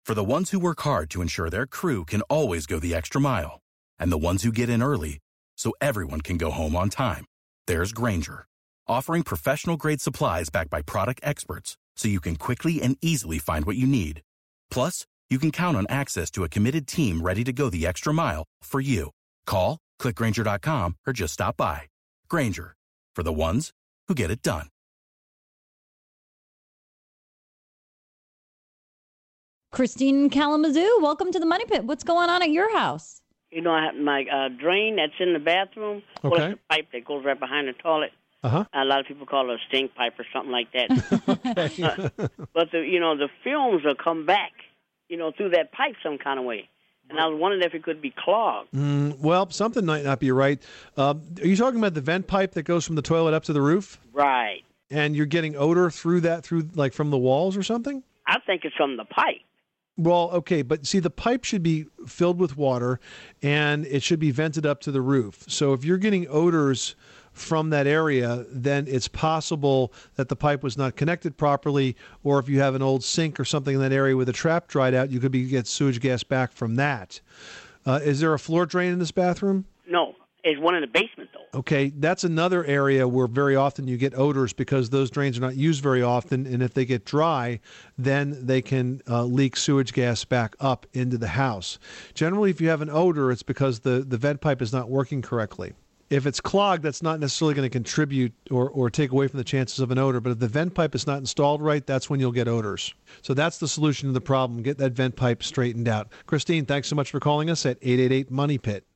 For the ones who work hard to ensure their crew can always go the extra mile, and the ones who get in early so everyone can go home on time, there's Grainger, offering professional-grade supplies backed by product experts so you can quickly and easily find what you need. Plus, you can count on access to a committed team ready to go the extra mile for you. Call, click Grainger.com, or just stop by. Grainger, for the ones who get it done. Christine Kalamazoo, welcome to the Money Pit. What's going on at your house? You know, I have my drain that's in the bathroom. Okay. Well, it's a pipe that goes right behind the toilet. Uh-huh. A lot of people call it a stink pipe or something like that. But the fumes will come back, through that pipe some kind of way. And I was wondering if it could be clogged. Well, something might not be right. Are you talking about the vent pipe that goes from the toilet up to the roof? Right. And you're getting odor through like from the walls or something? I think it's from the pipe. Well, okay, but see, the pipe should be filled with water, and it should be vented up to the roof. So if you're getting odors from that area, then it's possible that the pipe was not connected properly, or if you have an old sink or something in that area with a trap dried out, you could get sewage gas back from that. Is there a floor drain in this bathroom? No, there's one in the basement, though. Okay, that's another area where very often you get odors because those drains are not used very often, and if they get dry, then they can leak sewage gas back up into the house. Generally, if you have an odor, it's because the vent pipe is not working correctly. If it's clogged, that's not necessarily going to contribute or take away from the chances of an odor, but if the vent pipe is not installed right, that's when you'll get odors. So that's the solution to the problem. Get that vent pipe straightened out. Christine, thanks so much for calling us at 888-MONEY-PIT.